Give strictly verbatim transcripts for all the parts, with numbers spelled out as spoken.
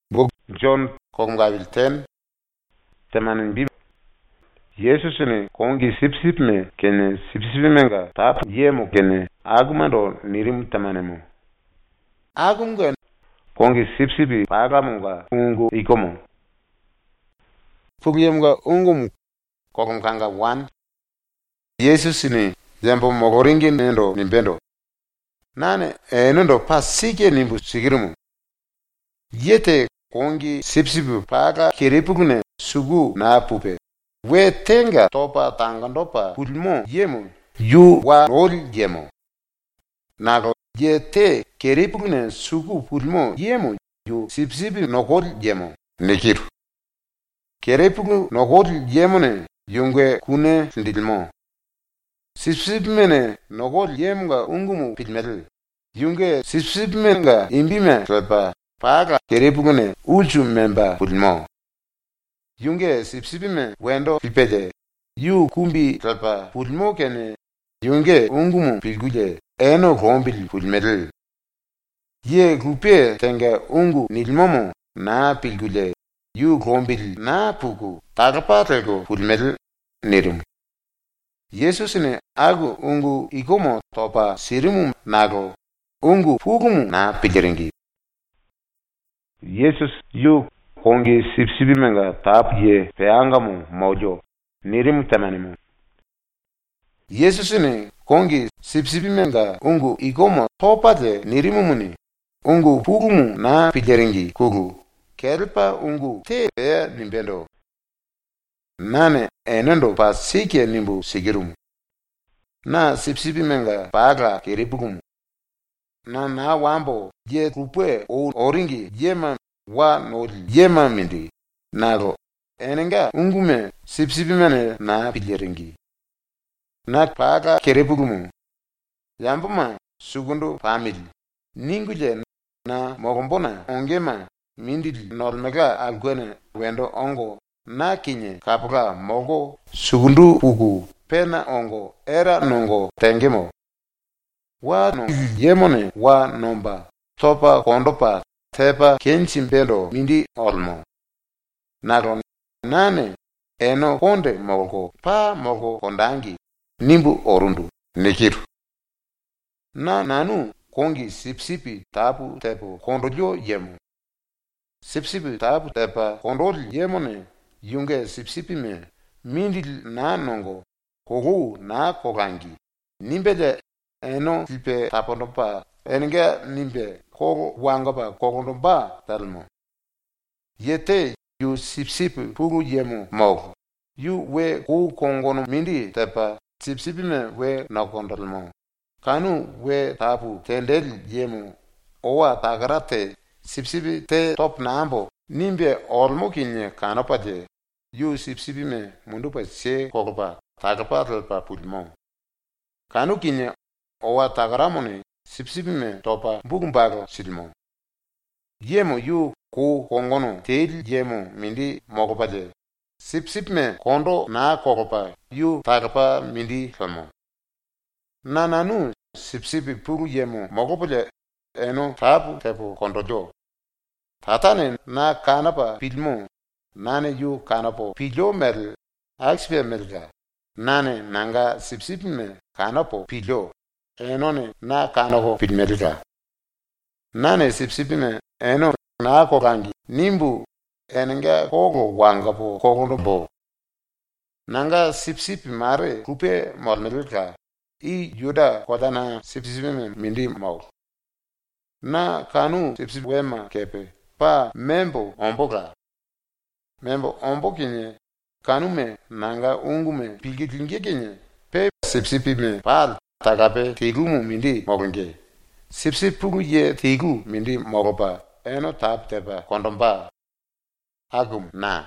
Book John Kongabil ten temanin bi Yesus ni kongi sipsip me kene sipsip menga tap yemo kene agumado nirim tamanemo agumga kongi sipsipi pagamunga ungu ikomo fugyemga ungum kokum kanga one Yesus ni jambo mogoringi nendo nimbendo nane enondo pasike nimbu sigirumu yete kongi sipsipi paga kiripugune sugu na pupe we tenga topa tangandopa pulmo yemo yu wa rol yemo nago yete kiripugune sugu pulmo yemo yu sipsipi nokol yemo nekiru kiripugu nokol yemo ne yungwe kune ndilmo sipsipi mene nokol yemga ungumu pilmel yungwe sipsipi menga imbime klepa paga kiripugune ulchu memba pulmo yunge sipsipi me wendo pipede yu kumbi klepa pulmo kene yunge ungumu pilguje eno rombil pulmedel ye kupe tenga ungu nilmomo na pilgule yu rombil na puku tagapatelgo pulmedel nirum Yesus ne agu ungu ikomo topa sirimu nago ungu pukumu na pilgeringi Yesus yu kongi sipsipi menga tap ye peangamu mojo nirim tamanimu Yesus ni kongi sipsipi menga ungu ikomo topate nirimumuni ungu pukumu na pilgeringi kugu kelpa ungu te bea nimbendo nane enendo pa sike nimbu sigirumu na sipsipi menga paga kiripukumu na na wambo ye kupwe o oringi yema wa noli yema mindi nago enenga ungume sipsipi mene na pilgeringi na paga kiripukumu yambuma sugundu family ninguje na mogombona ongema mindi normega alguene wendo ongo na kinye kapuga mogo sugundu puku pena ongo era nongo tengemo wa no yemone wa nomba topa kondopa tepa kenchimbendo mindi olmo naron nane eno konde mogo pa mogo kondangi nimbu orundu nekiru na nanu kongi sipsipi tapu tepo kondolyo yemo sipsipi tapu tepa kondol yemone yunge sipsipi me mindi na nongo kogu na kogangi nimbele eno tipe tapondopa enga nimbe kogo wangaba kogondoba talmo yete yu sipsipi pugu yemo mogo yu we ku kongono mindi tepa sipsipi me we nakondalmo kanu we tapu tendel yemo owa tagarate sipsipi te top nambo nimbe olmo kinye kanopate yu sipsipi me mundupa se kogoba tagapa talpa pulmo kanu kinye owa tagaramone sipsipi me topa bugumbago silmo yemo yu ku kongono tel yemo mindi mogopade sipsipi me kondo na kogopa yu tagapa mindi famo nananu sipsipi puru yemo mogopade eno tapu tepo kondojo tatane na kanapa pilmo nane yu kanapo pilyo mel akspe melga nane nanga sipsipi me kanapo pilyo enone na kanako pilmelga nane sipsipi me eno na kogangi nimbu enenga kogo wangapo kogondobo nanga sipsipi mare kupe mormelga i yuda kodana sipsipi me mindi mau na kanu sipsipi wema kepe pa membo omboga membo ombokinye kanume nanga ungume pilgilinge kinye pe sipsipi me pal tagape tigumu mindi mogonge sipsipi pugu ye tigu mindi mogoba eno tap teba kondomba agum na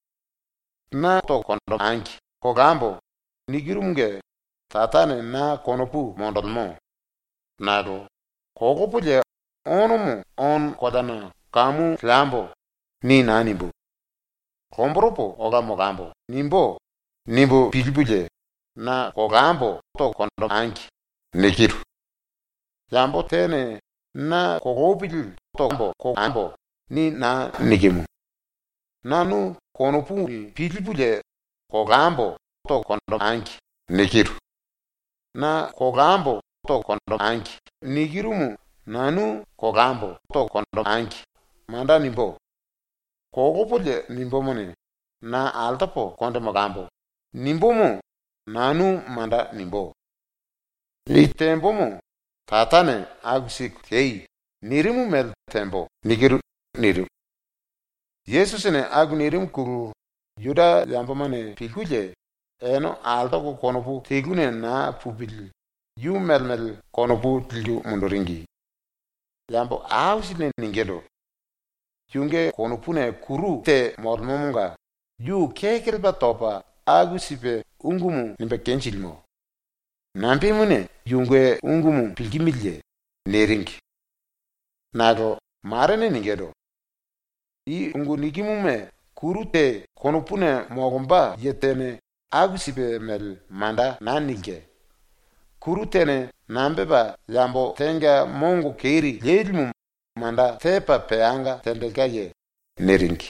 na to kondom anki kogambo nigirumge tatane na konopu mondolmo nado kogopuje onumu on kodana kamu flambo ni nanimbo komboropo oga mogambo nimbo nimbo pilbuje na kogambo to kondom anki nekiru jambo tene na kogopil to kogambo ni na nikimu. Nanu konopu pilipule kogambo to kondo anki nikiru. Na kogambo to kondo anki nikirumu nanu kogambo to kondo anki manda nimbo. Kogopule nimbo mone na altapo konde magambo. Nimbomo nanu manda nimbo. Litembomo tatane agusik tei nirimu mel tembo nigiru niru. Yesus ne agu nirim kuru yuda yambamane pilkuje eno altako konopu tegune na pubil yu mel mel konopu tilju mundoringi. Yambo ausine ningelo. Yunge konopune kuru te mormomunga yu kekelba topa agu sipe ungumu nimbe kenchilmo. Nampi mune yunge ungumu pilgimilje neringi. Nago marene ningedo. I ungu nigimume kuru te konopune mogomba yetene agu sipe mel manda nanilge. Kuru tene nambeba yambo tenga mongo keiri lelmum manda tepa peanga tendelgaye neringi.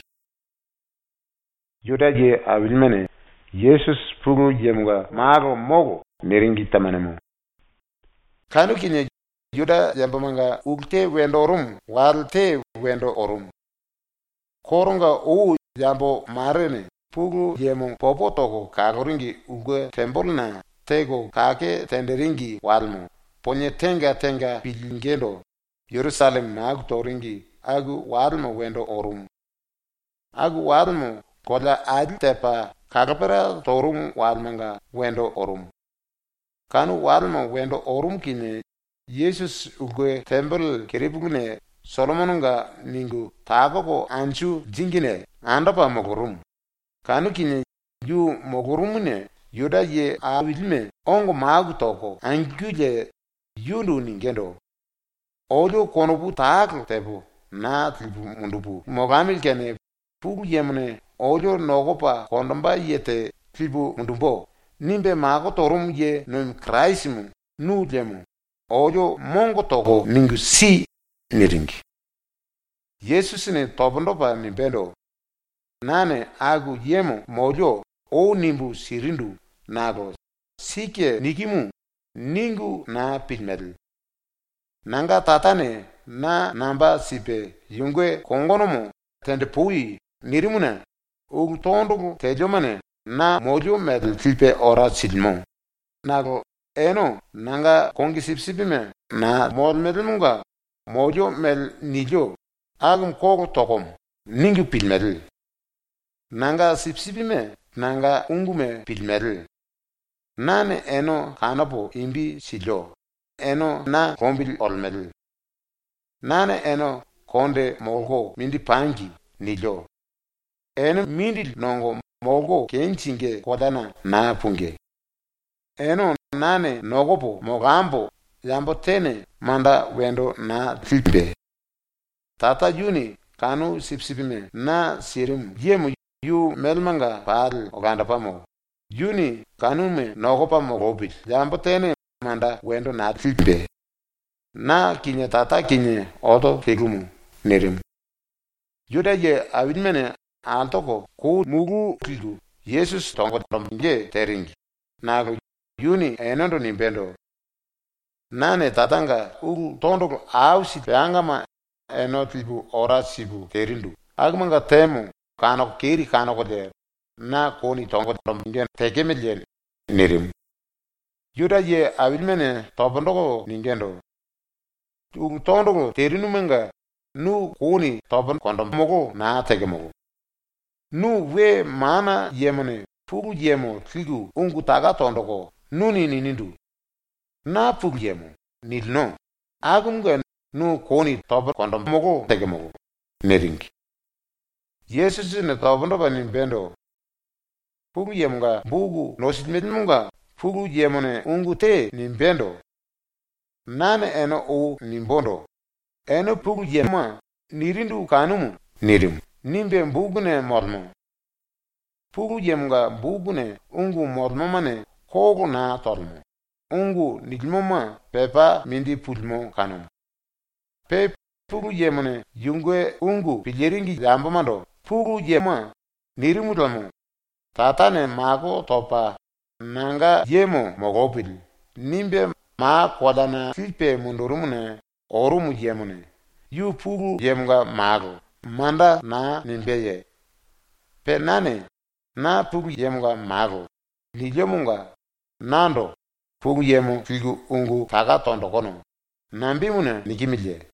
Yuda je avilmene Yesus pugu jemuga mago mogo neringi tamanemo. Kanu kinye Yuda yambamanga ulte wendo orum walte wendo orum. Koronga u yambo marene pugu jemu popo toko kagoringi uge tembolna tego kake tenderingi walmo. Ponye tenga tenga pilingendo Yerusalem magu toringi agu walmo wendo orum. Agu walmo kola adi tepa kakapera torum walmanga wendo orum. Kanu walmo wendo orum kine Yesus uge temple keribugune Solomonunga ningu tabako anchu jingine andapa mogorum. Kanu kine yu mogorumune Yuda ye awilme ongo magu toko anguje yundu ningendo. Ojo konopu taak tebu na tilbu mundupu. Mogamil kene pugu yemne ojo nogopa kondomba yete tilbu mundumbo. Nimbe mago torum ye noim kraisimu nu jemu. Ojo mongo toko ningu si niringi. Yesus ne tobondopa nimbendo. Nane agu yemo mojo o nimbu sirindu nago. Sike nikimu ningu na pilmedel. Nanga tatane na namba sipe yungwe kongonomo tende pui nirimune ugu tondugu tejomane na mojo medel tilpe ora silmo. Nago eno nanga kongi sipsipime na mod medelmunga mojo mel nijo agum kogo tokom ningu pilmedel. Nanga sipsipime nanga ungume pilmedel. Nane eno kanapo imbi silo. Eno na kombil olmedel. Nane eno konde molgo mindi pangi nilo. Eno mindi nongo molgo kenchinge kodana na punge. Eno nane nogopo mogambo yambo tene manda wendo na tilpe. Tata yuni kanu sipsipime na sirim yemu yu melmanga pal oganda pamo. Yuni kanume nogopa mogobil yambo tene manda wendo na tilpe. Na kinye tata kinye oto kegumu nerim. Yuda ye awilmene altoko ku mugu tilgu Yesus tongo tombinge teringi. Nago yuni enondo nimbendo. Nane tatanga ugu tondoko ausi peangama eno tilbu ora sibu terindu. Agmanga temu kanoko keri kanoko der. Na koni tongo tombinge tegemelye nerim. Yuda ye awilmene tobondoko ningendo. Ugu tondoko terinumenga nu koni tobon kondomogo na tegemogo. Nu we mana yemone pugu yemo tilgu ungu taga tondoko nuni ninindu. Na pugu yemo nilno. Agumga nu koni tobon kondomogo tegemogo neringi. Yesus ne tobondoko nimbendo. Pugu yemunga bugu nosilmedmunga pugu yemone ungu te nimbendo. Nane eno u nimbondo. Eno pugu yema nirindu kanumu nirim. Nimbe mbugune mormo. Pugu yemunga mbugune ungu mormo mane kogo na tormo. Ungu nilmoma pepa mindi pulmo kanum. Pe pugu yemune yungwe ungu piljeringi yambamando pugu yema nirimudalmu tatane mako topa nanga yemo mogopil nimbe ma kodana tilpe mundurumune orumu yemune yu pugu yemga mago manda na nimbeye penane na pugu yemga mago lijemunga nando pugu yemu figu ungu taga tondokono nambimune nikimilye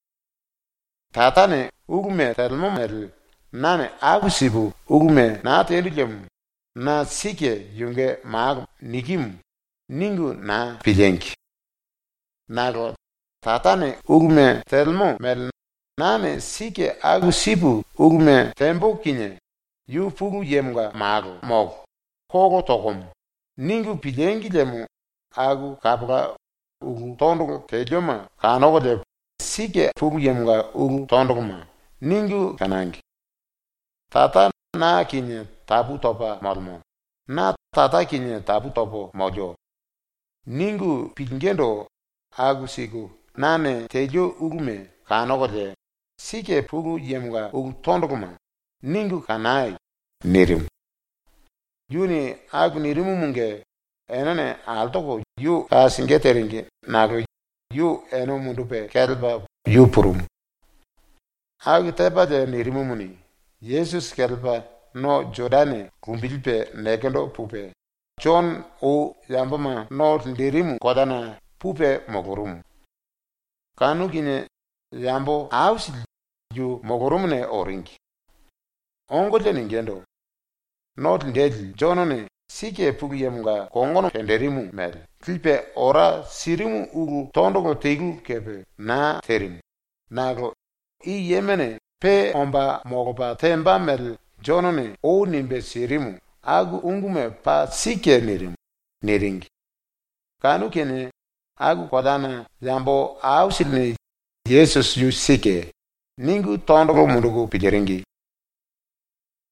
tatane ugume telmomel nane agusibu ugume na tendulem na sike yunge mag nikim ningu na pilenki nago tatane ugume telmo mel nane sike agusibu ugume tembo kinye yu pugu yemga mago mog kogo tokom ningu pilenki lemu agu kapga ugu tondogo tejoma kanogo de sike pugu yemga ugu tondogoma ningu kanangi tata na kinye tabu topa malmo na tata kinye tabu topo mojo ningu pingendo agu sigu nane tejo ugume kanogo de sike pugu yemga ugu tondogoma ningu kanai nirim yuni agu nirimu munge enane altoko yu kasingeteringi nago yu eno mundupe kelba yu purum agu teba de nirimu muni Jesus kelba no jodane kumbilpe nekendo pupe John o yambama no ndirimu kodana pupe mogorum kanu gine yambo ausi yu mogorumne oringi ongote ningendo not ndeli jonone sike pugu yemga kongono kenderimu mel klipe ora sirimu ugu tondogo tegu kepe na terim nago i yemene pe omba mogoba temba mel jonone o nimbe sirimu agu ungume pa sike nirim niringi kanu kene agu kodana yambo ausilne Jesus yu sike ningu tondogo mundugu pijiringi